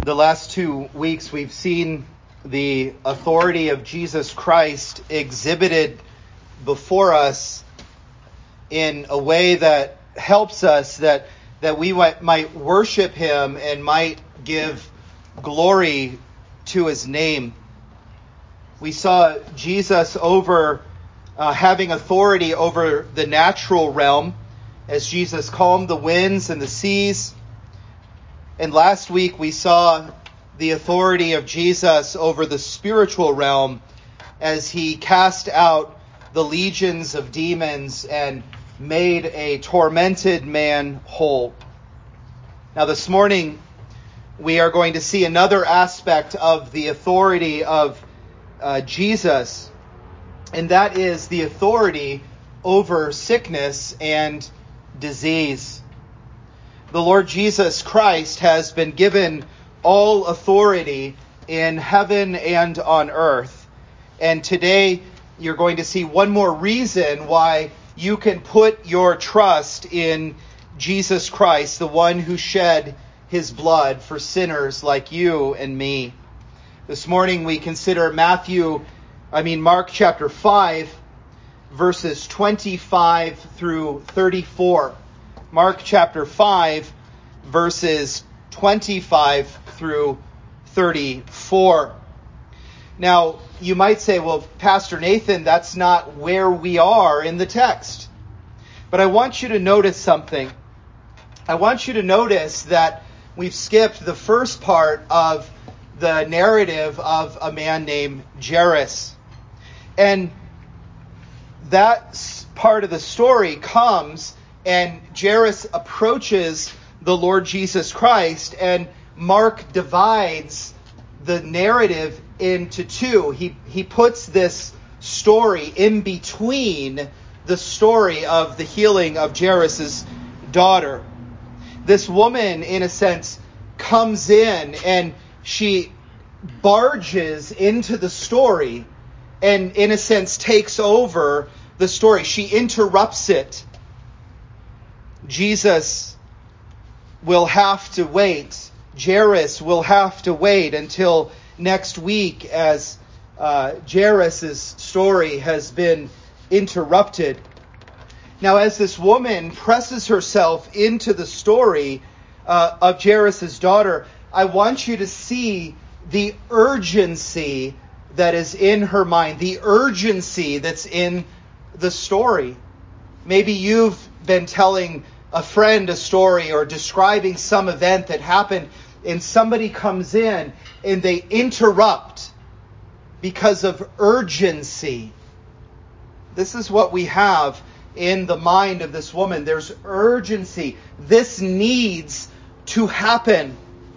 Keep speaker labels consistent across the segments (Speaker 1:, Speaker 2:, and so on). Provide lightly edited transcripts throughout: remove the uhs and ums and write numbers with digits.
Speaker 1: The last 2 weeks we've seen the authority of Jesus Christ exhibited before us in a way that helps us that we might worship him and might give glory to his name. We saw Jesus having authority over the natural realm as Jesus calmed the winds and the seas. And last week we saw the authority of Jesus over the spiritual realm as he cast out the legions of demons and made a tormented man whole. Now this morning we are going to see another aspect of the authority of Jesus, and that is the authority over sickness and disease. The Lord Jesus Christ has been given all authority in heaven and on earth. And today you're going to see one more reason why you can put your trust in Jesus Christ, the one who shed his blood for sinners like you and me. This morning we consider Mark chapter 5, verses 25 through 34. Mark chapter 5, verses 25 through 34. Now, you might say, well, Pastor Nathan, that's not where we are in the text. But I want you to notice something. I want you to notice that we've skipped the first part of the narrative of a man named Jairus. And that part of the story comes and Jairus approaches the Lord Jesus Christ, and Mark divides the narrative into two. He puts this story in between the story of the healing of Jairus' daughter. This woman, in a sense, comes in and she barges into the story and, in a sense, takes over the story. She interrupts it. Jesus will have to wait. Jairus will have to wait until next week as Jairus' story has been interrupted. Now, as this woman presses herself into the story of Jairus' daughter, I want you to see the urgency that is in her mind, the urgency that's in the story. Maybe you've been telling a friend a story or describing some event that happened, and somebody comes in and they interrupt because of urgency. This is what we have in the mind of this woman. There's urgency. This needs to happen.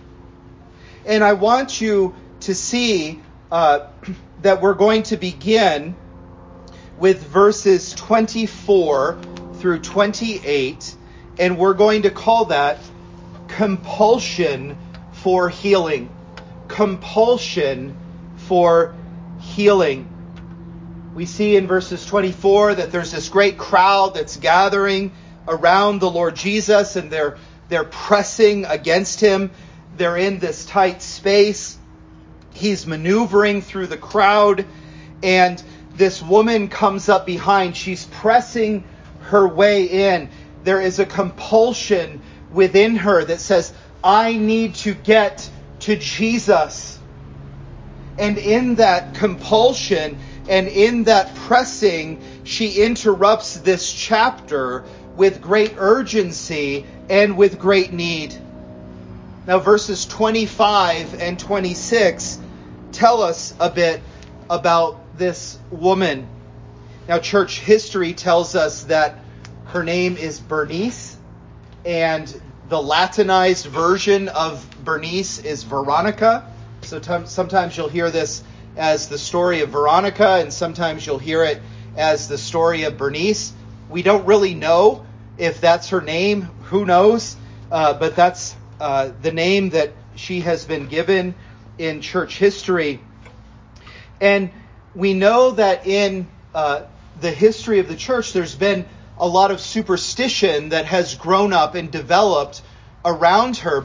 Speaker 1: And I want you to see that we're going to begin with verses 24 through 28, and we're going to call that compulsion for healing. Compulsion for healing. We see in verses 24 that there's this great crowd that's gathering around the Lord Jesus, and they're pressing against him. They're in this tight space. He's maneuvering through the crowd, and this woman comes up behind. She's pressing her way in. There is a compulsion within her that says, I need to get to Jesus. And in that compulsion and in that pressing, she interrupts this chapter with great urgency and with great need. Now, verses 25 and 26 tell us a bit about this woman. Now, church history tells us that her name is Bernice, and the Latinized version of Bernice is Veronica. So sometimes you'll hear this as the story of Veronica, and sometimes you'll hear it as the story of Bernice. We don't really know if that's her name. Who knows? But that's the name that she has been given in church history. And we know that in the history of the church, there's been a lot of superstition that has grown up and developed around her. But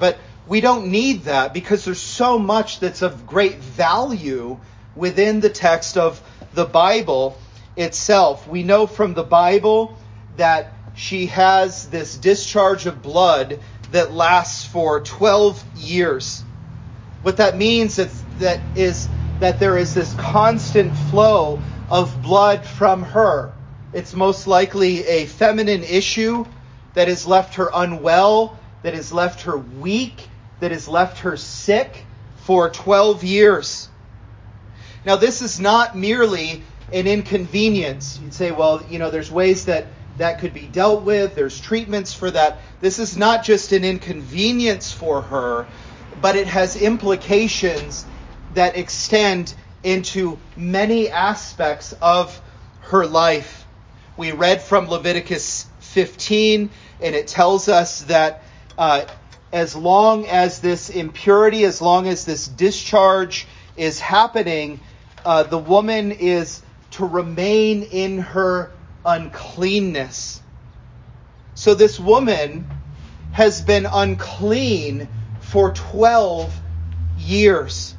Speaker 1: we don't need that because there's so much that's of great value within the text of the Bible itself. We know from the Bible that she has this discharge of blood that lasts for 12 years. What that means is that there is this constant flow of blood from her. It's most likely a feminine issue that has left her unwell, that has left her weak, that has left her sick for 12 years. Now, this is not merely an inconvenience. You'd say, well, there's ways that could be dealt with. There's treatments for that. This is not just an inconvenience for her, but it has implications that extend into many aspects of her life. We read from Leviticus 15, and it tells us that as long as this impurity, as long as this discharge is happening, the woman is to remain in her uncleanness. So this woman has been unclean for 12 years.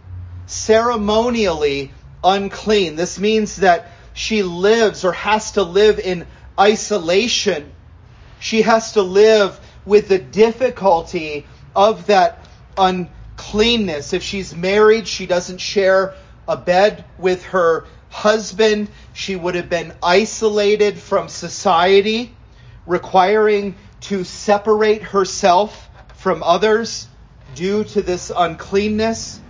Speaker 1: Ceremonially unclean. This means that she lives or has to live in isolation. She has to live with the difficulty of that uncleanness. If she's married, she doesn't share a bed with her husband. She would have been isolated from society, requiring to separate herself from others due to this uncleanness.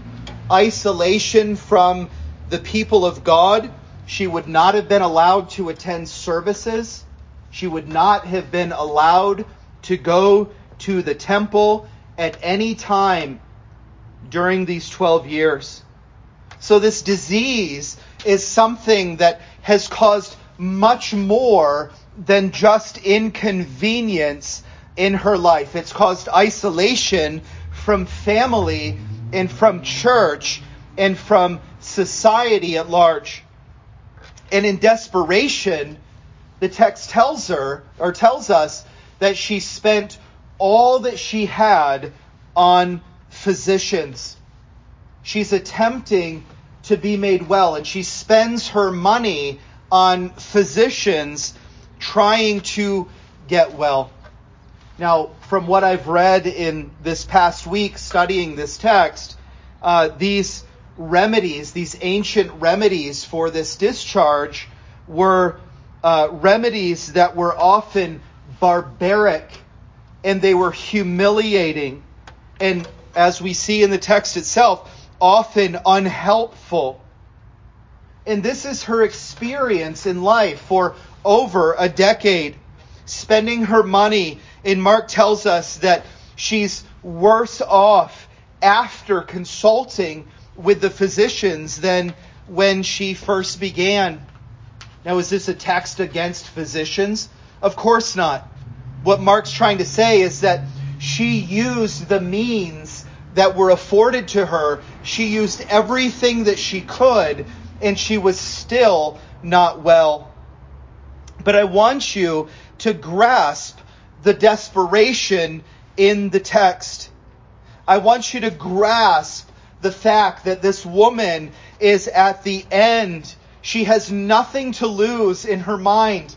Speaker 1: Isolation from the people of God. She would not have been allowed to attend services. She would not have been allowed to go to the temple at any time during these 12 years. So this disease is something that has caused much more than just inconvenience in her life. It's caused isolation from family and from church and from society at large. And in desperation, the text tells us that she spent all that she had on physicians. She's attempting to be made well, and she spends her money on physicians trying to get well. Now, from what I've read in this past week studying this text, these remedies, these ancient remedies for this discharge were remedies that were often barbaric, and they were humiliating, and as we see in the text itself, often unhelpful. And this is her experience in life for over a decade, spending her money. And Mark tells us that she's worse off after consulting with the physicians than when she first began. Now, is this a text against physicians? Of course not. What Mark's trying to say is that she used the means that were afforded to her. She used everything that she could, and she was still not well. But I want you to grasp the desperation in the text. I want you to grasp the fact that this woman is at the end. She has nothing to lose in her mind.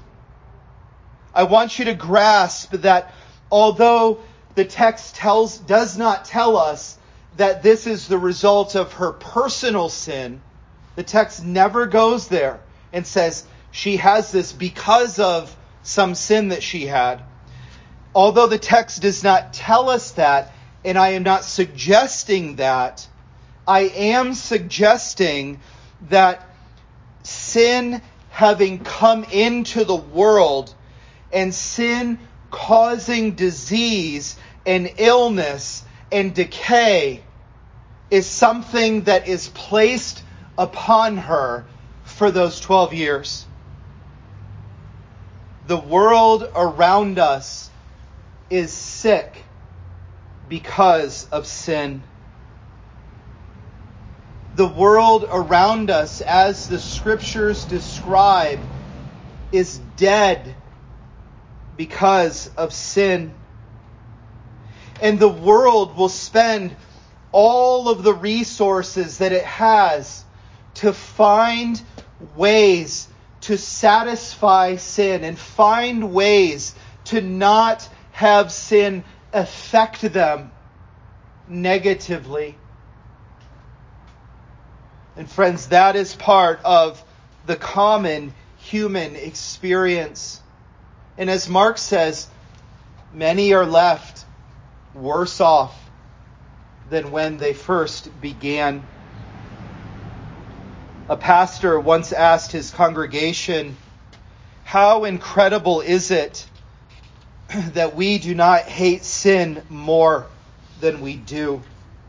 Speaker 1: I want you to grasp that although the text does not tell us that this is the result of her personal sin, the text never goes there and says she has this because of some sin that she had. Although the text does not tell us that, and I am not suggesting that, I am suggesting that sin having come into the world and sin causing disease and illness and decay is something that is placed upon her for those 12 years. The world around us is sick because of sin. The world around us, as the scriptures describe, is dead because of sin. And the world will spend all of the resources that it has to find ways to satisfy sin and find ways to not have sin affect them negatively. And friends, that is part of the common human experience. And as Mark says, many are left worse off than when they first began. A pastor once asked his congregation, "How incredible is it that we do not hate sin more than we do?"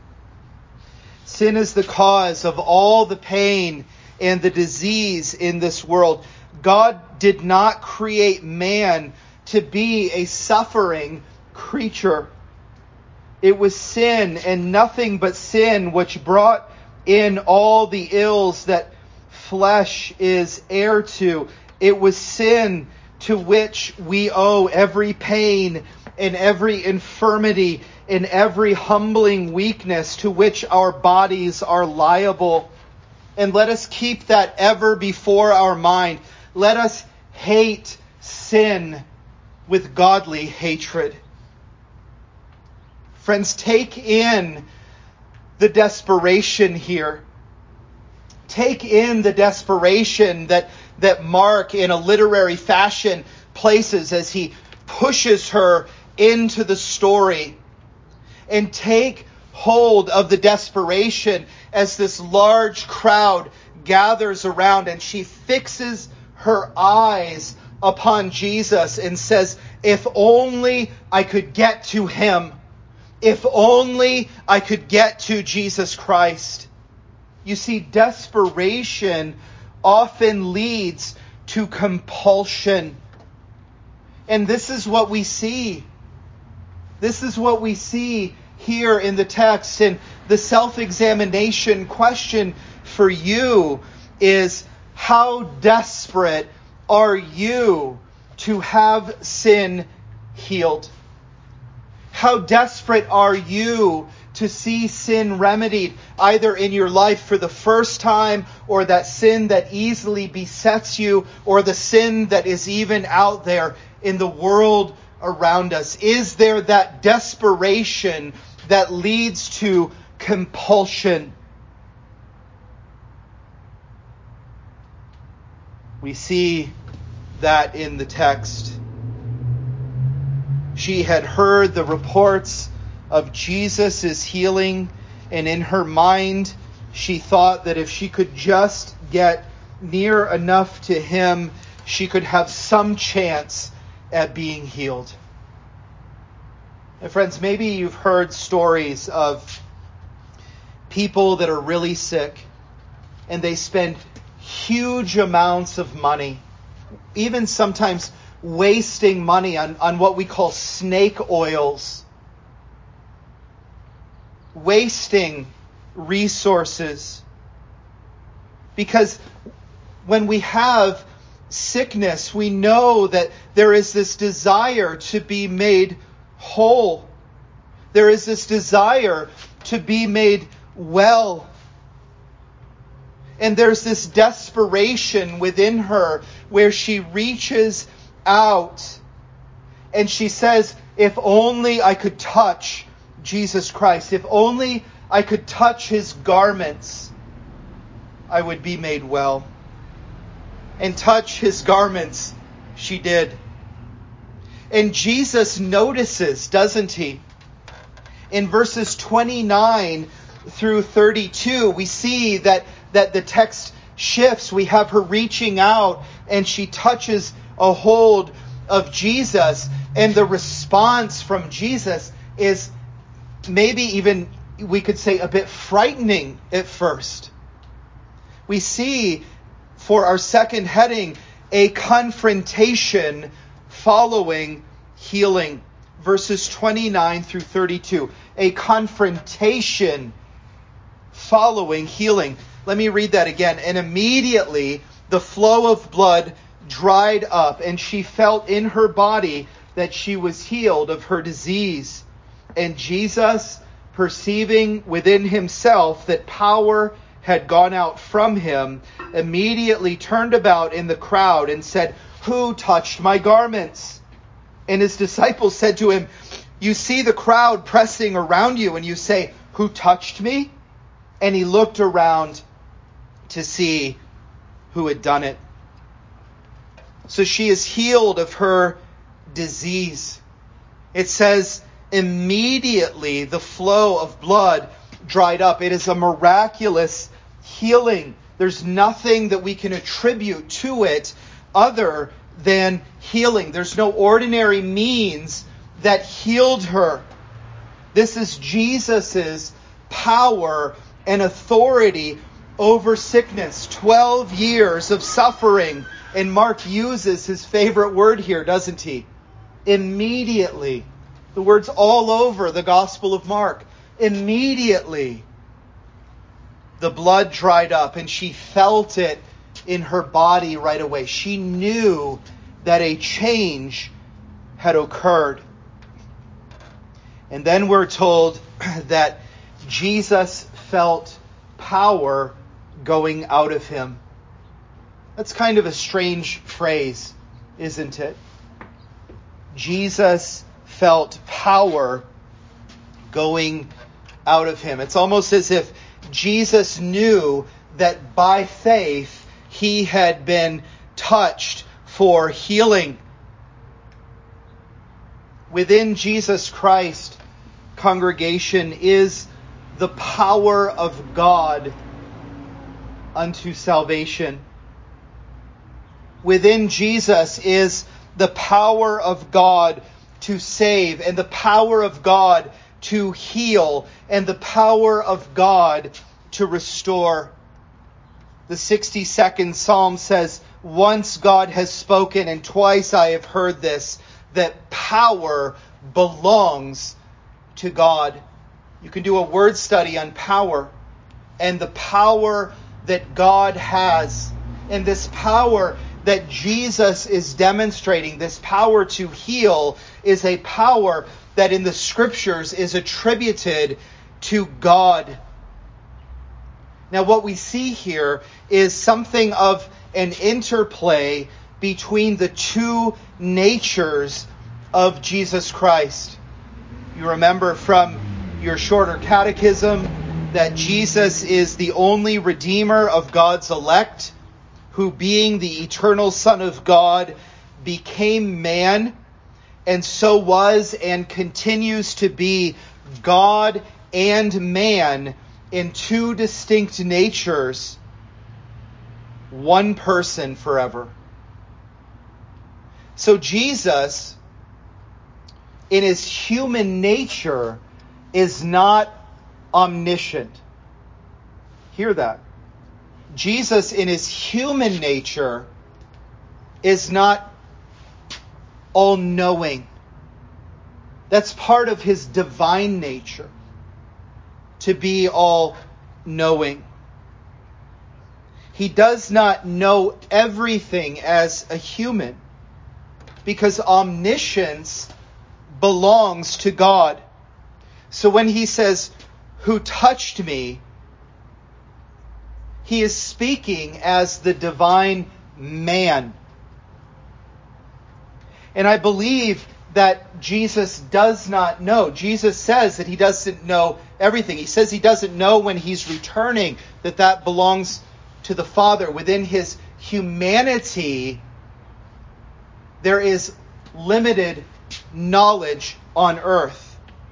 Speaker 1: Sin is the cause of all the pain and the disease in this world. God did not create man to be a suffering creature. It was sin and nothing but sin which brought in all the ills that flesh is heir to. It was sin to which we owe every pain and every infirmity and every humbling weakness to which our bodies are liable. And let us keep that ever before our mind. Let us hate sin with godly hatred. Friends, take in the desperation here. Take in the desperation that Mark, in a literary fashion, places as he pushes her into the story. And take hold of the desperation as this large crowd gathers around and she fixes her eyes upon Jesus and says, "If only I could get to him. If only I could get to Jesus Christ." You see, desperation often leads to compulsion. And this is what we see. This is what we see here in the text. And the self-examination question for you is, how desperate are you to have sin healed? How desperate are you to see sin remedied, either in your life for the first time, or that sin that easily besets you, or the sin that is even out there in the world around us? Is there that desperation that leads to compulsion? We see that in the text. She had heard the reports of Jesus' healing, and in her mind, she thought that if she could just get near enough to him, she could have some chance at being healed. And friends, maybe you've heard stories of people that are really sick, and they spend huge amounts of money, even sometimes wasting money on what we call snake oils, wasting resources. Because when we have sickness, we know that there is this desire to be made whole. There is this desire to be made well. And there's this desperation within her where she reaches out and she says, "If only I could touch Jesus Christ. If only I could touch his garments, I would be made well." And touch his garments she did. And Jesus notices, doesn't he? In verses 29 through 32, we see that the text shifts. We have her reaching out and she touches a hold of Jesus. And the response from Jesus is maybe even, we could say, a bit frightening at first. We see, for our second heading, a confrontation following healing. Verses 29 through 32. A confrontation following healing. Let me read that again. "And immediately the flow of blood dried up, and she felt in her body that she was healed of her disease. And Jesus, perceiving within himself that power had gone out from him, immediately turned about in the crowd and said, "Who touched my garments?" And his disciples said to him, "You see the crowd pressing around you, and you say, 'Who touched me?'" And he looked around to see who had done it. So she is healed of her disease. It says, immediately the flow of blood dried up. It is a miraculous healing. There's nothing that we can attribute to it other than healing. There's no ordinary means that healed her. This is Jesus's power and authority over sickness. 12 years of suffering. And Mark uses his favorite word here, doesn't he? Immediately. The word's all over the Gospel of Mark. Immediately, the blood dried up and she felt it in her body right away. She knew that a change had occurred. And then we're told that Jesus felt power going out of him. That's kind of a strange phrase, isn't it? Jesus felt power going out of him. It's almost as if Jesus knew that by faith he had been touched for healing. Within Jesus Christ, congregation, is the power of God unto salvation. Within Jesus is the power of God to save, and the power of God to heal, and the power of God to restore. The 62nd Psalm says, "Once God has spoken, and twice I have heard this, that power belongs to God." You can do a word study on power and the power that God has, and this power that Jesus is demonstrating, this power to heal, is a power that in the Scriptures is attributed to God. Now, what we see here is something of an interplay between the two natures of Jesus Christ. You remember from your shorter catechism that Jesus is the only Redeemer of God's elect, who, being the eternal Son of God, became man, and so was and continues to be God and man in two distinct natures, one person forever. So Jesus, in his human nature, is not omniscient. Hear that. Jesus, in his human nature, is not all-knowing. That's part of his divine nature, to be all-knowing. He does not know everything as a human, because omniscience belongs to God. So when he says, "Who touched me?" he is speaking as the divine man. And I believe that Jesus does not know. Jesus says that he doesn't know everything. He says he doesn't know when he's returning, that belongs to the Father. Within his humanity, there is limited knowledge on earth.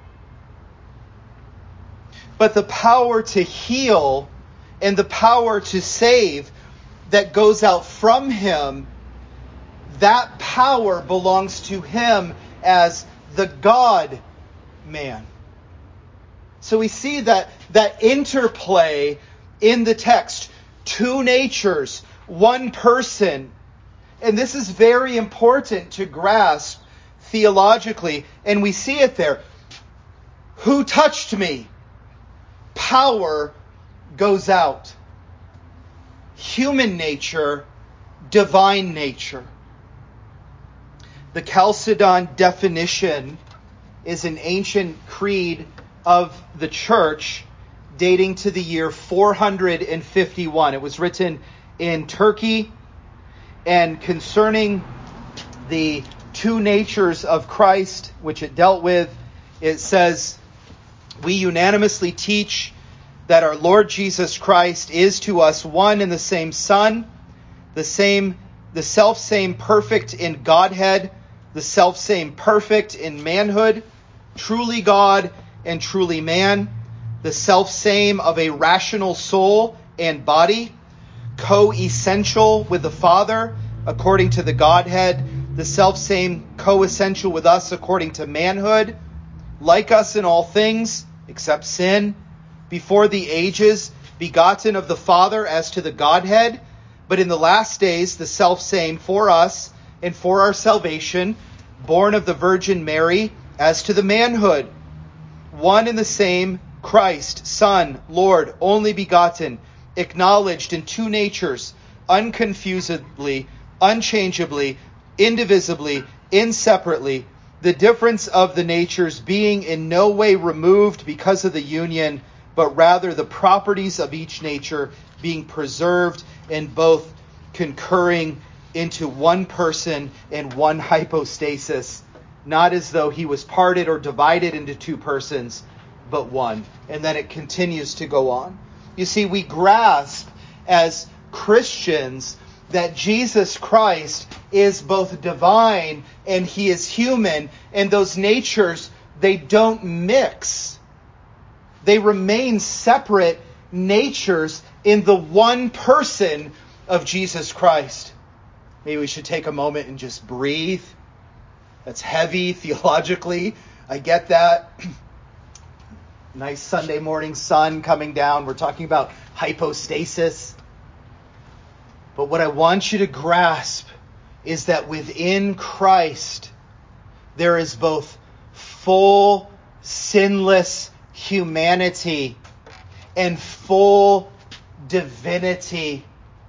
Speaker 1: But the power to heal and the power to save that goes out from him, that power belongs to him as the God-man. So we see that interplay in the text. Two natures, one person. And this is very important to grasp theologically. And we see it there. Who touched me? Power goes out. Human nature, divine nature. The Chalcedon definition is an ancient creed of the church dating to the year 451. It was written in Turkey, and concerning the two natures of Christ, which it dealt with, it says, "We unanimously teach that our Lord Jesus Christ is to us one and the same Son, the self-same perfect in Godhead, the self-same perfect in manhood, truly God and truly man, the self-same of a rational soul and body, co-essential with the Father according to the Godhead, the self-same co-essential with us according to manhood, like us in all things except sin, before the ages, begotten of the Father as to the Godhead, but in the last days the self-same for us and for our salvation, born of the Virgin Mary as to the manhood, one and the same Christ, Son, Lord, only begotten, acknowledged in two natures, unconfusedly, unchangeably, indivisibly, inseparably, the difference of the natures being in no way removed because of the union, but rather the properties of each nature being preserved and both concurring into one person and one hypostasis, not as though he was parted or divided into two persons, but one." And then it continues to go on. You see, we grasp as Christians that Jesus Christ is both divine and he is human, and those natures, they don't mix. They remain separate natures in the one person of Jesus Christ. Maybe we should take a moment and just breathe. That's heavy theologically. I get that. Nice Sunday morning sun coming down. We're talking about hypostasis. But what I want you to grasp is that within Christ, there is both full, sinless humanity and full divinity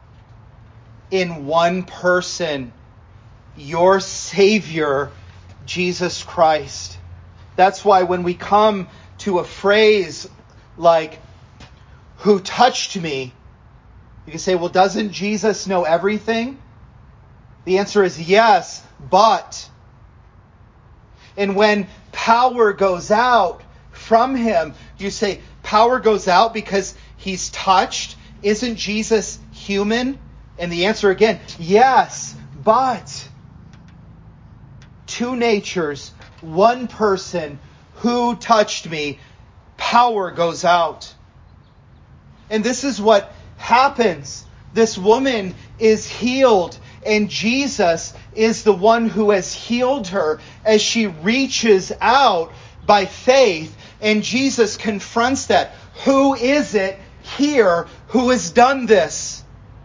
Speaker 1: in one person, your Savior, Jesus Christ. That's why when we come to a phrase like, "Who touched me?" you can say, well, doesn't Jesus know everything? The answer is yes, but. And when power goes out from him, you say, power goes out because he's touched? Isn't Jesus human? And the answer again, yes, but. Two natures, one person, who touched me, power goes out. And this is what happens. This woman is healed, and Jesus is the one who has healed her as she reaches out by faith, and Jesus confronts that. Who is it here who has done this?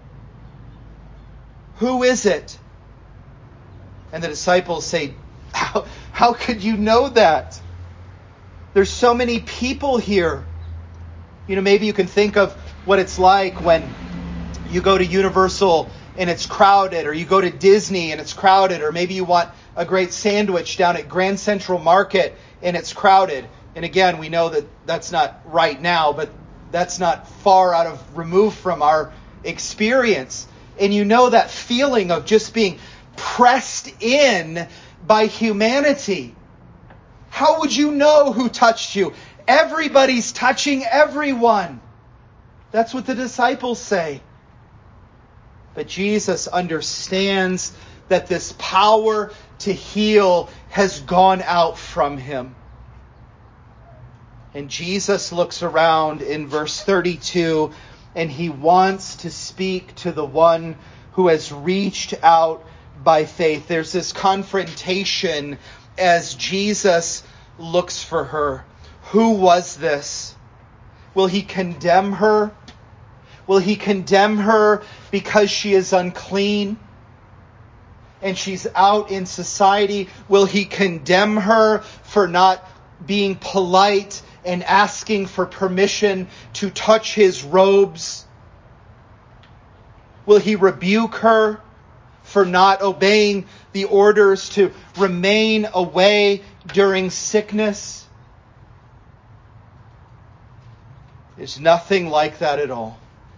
Speaker 1: Who is it? And the disciples say, how could you know that? There's so many people here. You know, maybe you can think of what it's like when you go to Universal and it's crowded, or you go to Disney and it's crowded, or maybe you want a great sandwich down at Grand Central Market and it's crowded. And again, we know that that's not right now, but that's not far out of removed from our experience. And you know that feeling of just being pressed in by humanity. How would you know who touched you? Everybody's touching everyone. That's what the disciples say. But Jesus understands that this power to heal has gone out from him. And Jesus looks around in verse 32, and he wants to speak to the one who has reached out by faith. There's this confrontation as Jesus looks for her. Who was this? Will he condemn her? Will he condemn her because she is unclean and she's out in society? Will he condemn her for not being polite and asking for permission to touch his robes? Will he rebuke her for not obeying the orders to remain away during sickness. There's nothing like that at all.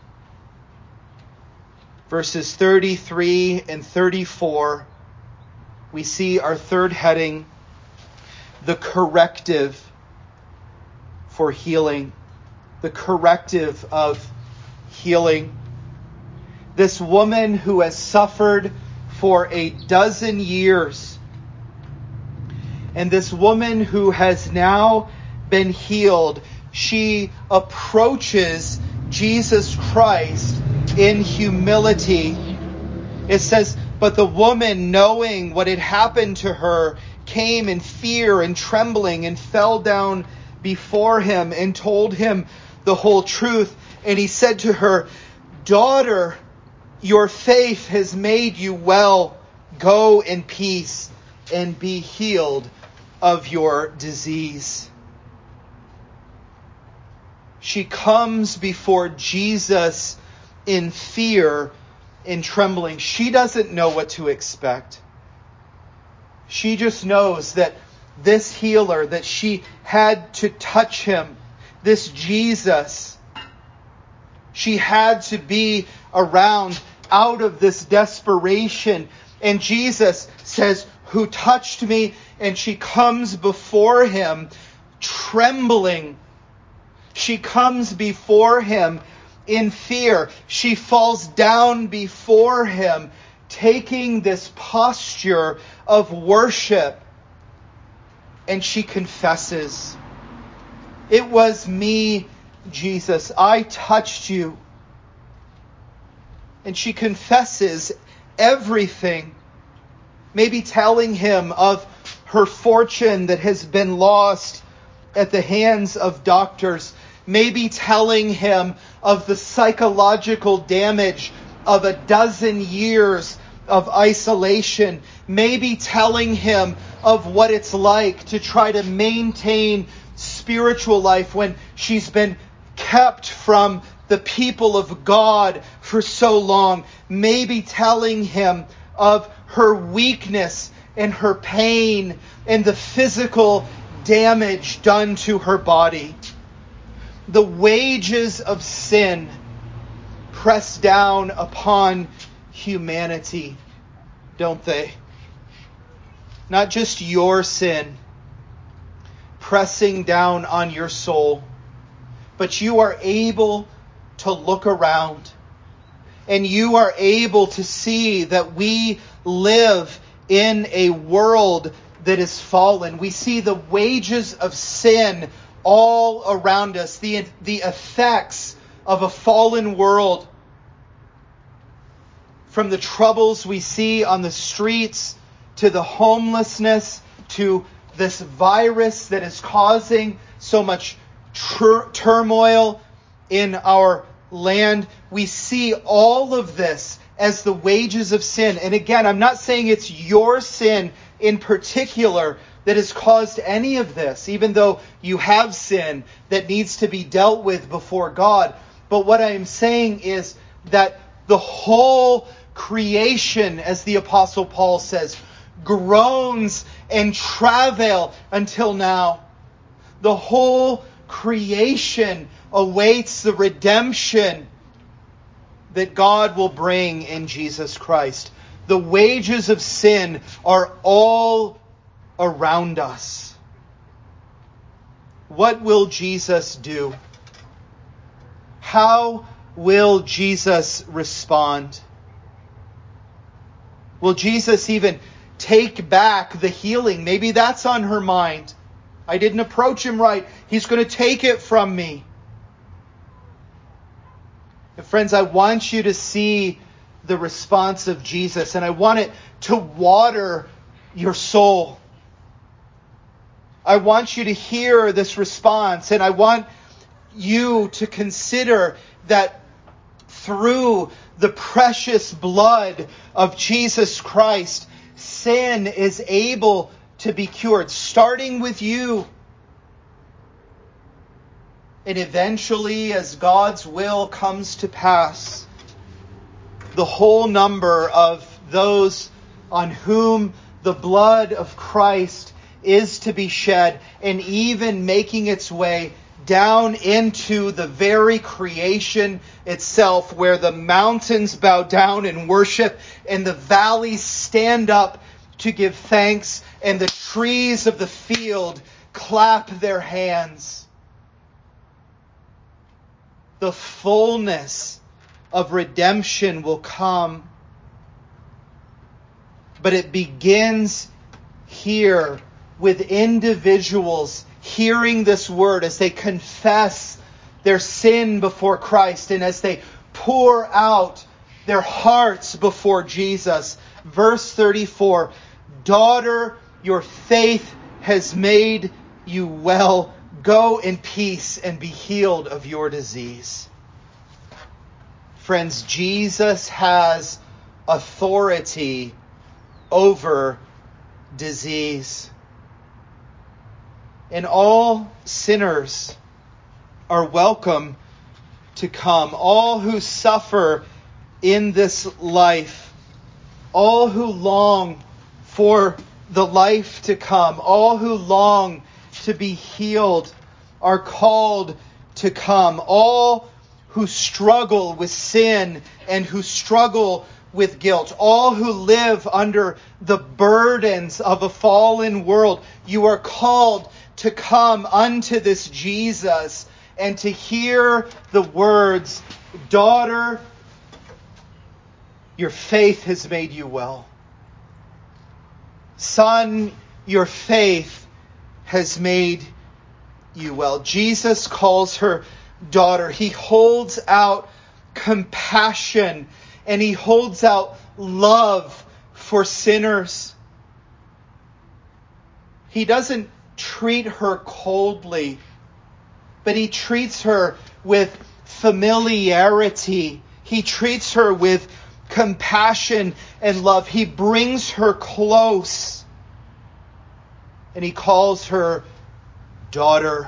Speaker 1: Verses 33 and 34, we see our third heading, the corrective for healing. The corrective of healing. This woman who has suffered for 12 years, and this woman who has now been healed, she approaches Jesus Christ in humility. It says, but the woman, knowing what had happened to her, came in fear and trembling and fell down before him and told him the whole truth. And he said to her, "Daughter, your faith has made you well. Go in peace and be healed of your disease." She comes before Jesus in fear and trembling. She doesn't know what to expect. She just knows that this healer, that she had to touch him, this Jesus, she had to be around out of this desperation. And Jesus says, "Who touched me?" And she comes before him trembling. She comes before him in fear. She falls down before him, taking this posture of worship. And she confesses, "It was me, Jesus. I touched you." And she confesses everything. Maybe telling him of her fortune that has been lost at the hands of doctors. Maybe telling him of the psychological damage of 12 years of isolation. Maybe telling him of what it's like to try to maintain spiritual life when she's been kept from the people of God for so long. Maybe telling him of her weakness and her pain and the physical damage done to her body. The wages of sin press down upon humanity, don't they? Not just your sin pressing down on your soul, but you are able to look around and you are able to see that we live in a world that is fallen. We see the wages of sin all around us, the effects of a fallen world. From the troubles we see on the streets, to the homelessness, to this virus that is causing so much turmoil in our land. We see all of this as the wages of sin. And again, I'm not saying it's your sin in particular that has caused any of this, even though you have sin that needs to be dealt with before God. But what I am saying is that the whole creation, as the Apostle Paul says, groans and travail until now. The whole creation awaits the redemption that God will bring in Jesus Christ. The wages of sin are all around us. What will Jesus do? How will Jesus respond? Will Jesus even take back the healing? Maybe that's on her mind. I didn't approach him right. He's going to take it from me. And friends, I want you to see the response of Jesus, and I want it to water your soul. I want you to hear this response, and I want you to consider that through the precious blood of Jesus Christ, sin is able to be cured, starting with you. And eventually, as God's will comes to pass, the whole number of those on whom the blood of Christ is to be shed, and even making its way down into the very creation itself, where the mountains bow down in worship and the valleys stand up to give thanks, and the trees of the field clap their hands. The fullness of redemption will come. But it begins here with individuals hearing this word as they confess their sin before Christ and as they pour out their hearts before Jesus. Verse 34, "Daughter, your faith has made you well. Go in peace and be healed of your disease." Friends, Jesus has authority over disease. And all sinners are welcome to come. All who suffer in this life, all who long for the life to come, all who long to be healed are called to come. All who struggle with sin and who struggle with guilt, all who live under the burdens of a fallen world, you are called to come unto this Jesus and to hear the words, "Daughter, your faith has made you well. Son, your faith has made you well." Jesus calls her daughter. He holds out compassion and he holds out love for sinners. He doesn't treat her coldly, but he treats her with familiarity. He treats her with compassion and love. He brings her close and he calls her daughter.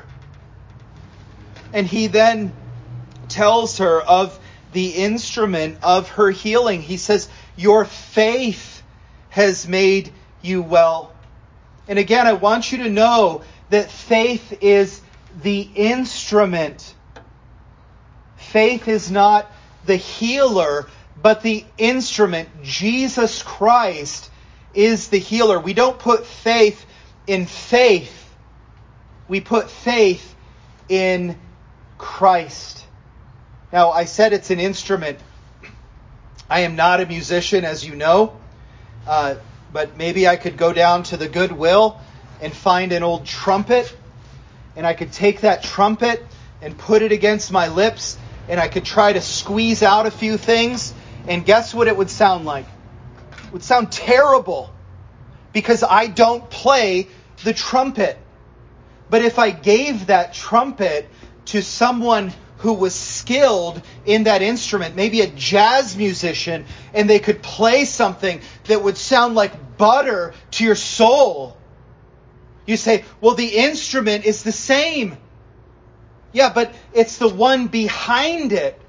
Speaker 1: And he then tells her of the instrument of her healing. He says, "Your faith has made you well." And again, I want you to know that faith is the instrument. Faith is not the healer, but the instrument. Jesus Christ is the healer. We don't put faith in faith. We put faith in Christ. Now, I said it's an instrument. I am not a musician, as you know, but maybe I could go down to the Goodwill and find an old trumpet, and I could take that trumpet and put it against my lips, and I could try to squeeze out a few things, and guess what it would sound like? It would sound terrible, because I don't play the trumpet. But if I gave that trumpet to someone who was skilled in that instrument, maybe a jazz musician, and they could play something that would sound like butter to your soul, you say, well, the instrument is the same. Yeah, but it's the one behind it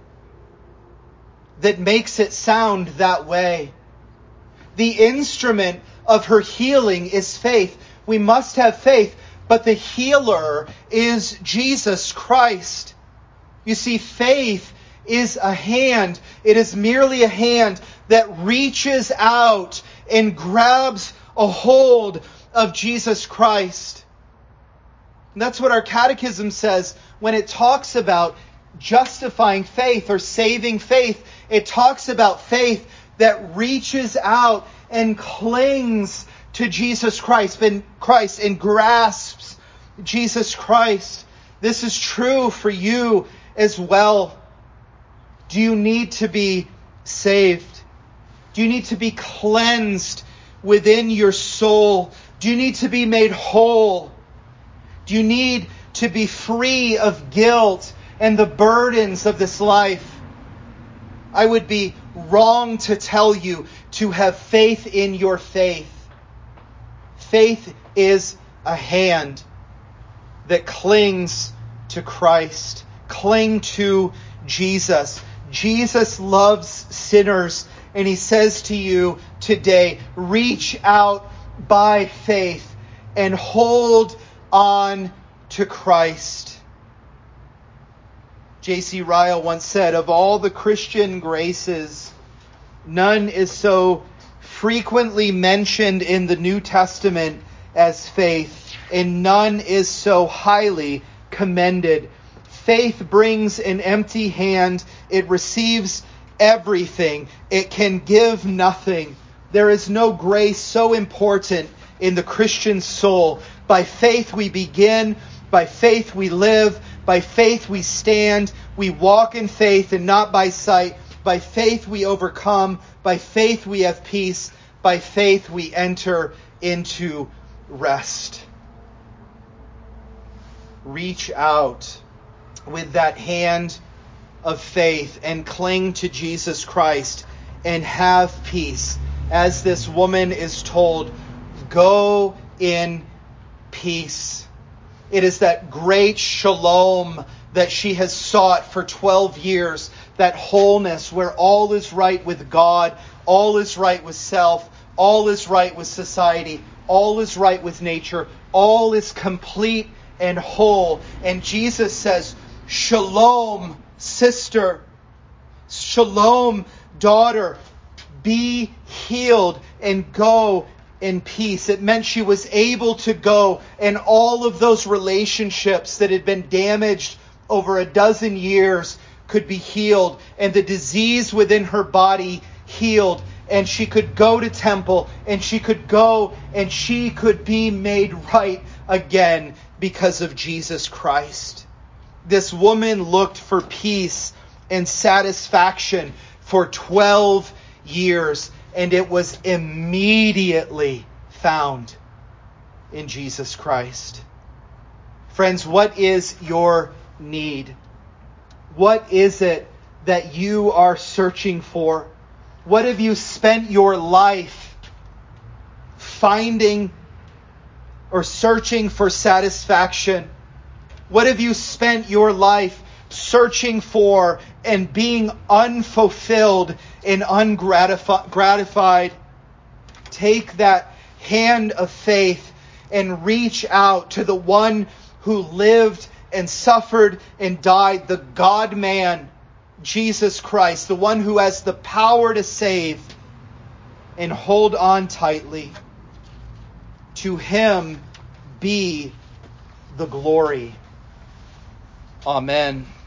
Speaker 1: that makes it sound that way. The instrument of her healing is faith. We must have faith, but the healer is Jesus Christ. You see, faith is a hand. It is merely a hand that reaches out and grabs a hold of Jesus Christ. And that's what our catechism says when it talks about justifying faith or saving faith. It talks about faith that reaches out and clings to Jesus Christ and grasps Jesus Christ. This is true for you as well. Do you need to be saved? Do you need to be cleansed within your soul? Do you need to be made whole? Do you need to be free of guilt and the burdens of this life? I would be wrong to tell you to have faith in your faith. Faith is a hand that clings to Christ. Cling to Jesus. Jesus loves sinners, and he says to you today, reach out by faith and hold on to Christ. J.C. Ryle once said, of all the Christian graces, none is so frequently mentioned in the New Testament as faith, and none is so highly commended. Faith brings an empty hand. It receives everything. It can give nothing. There is no grace so important in the Christian soul. By faith we begin. By faith we live. By faith we stand. We walk in faith and not by sight. By faith we overcome. By faith we have peace. By faith we enter into rest. Reach out with that hand of faith and cling to Jesus Christ and have peace. As this woman is told, go in peace. It is that great shalom that she has sought for 12 years, that wholeness where all is right with God, all is right with self, all is right with society, all is right with nature, all is complete and whole. And Jesus says, shalom, sister. Shalom, daughter. Be healed and go in peace. It meant she was able to go, and all of those relationships that had been damaged over a dozen years could be healed, and the disease within her body healed, and she could go to temple, and she could go and she could be made right again because of Jesus Christ. This woman looked for peace and satisfaction for 12 years, and it was immediately found in Jesus Christ. Friends, what is your need? What is it that you are searching for? What have you spent your life finding or searching for satisfaction? What have you spent your life searching for and being unfulfilled and ungratified? Take that hand of faith and reach out to the one who lived and suffered and died, the God-man, Jesus Christ, the one who has the power to save, and hold on tightly. To him be the glory. Amen.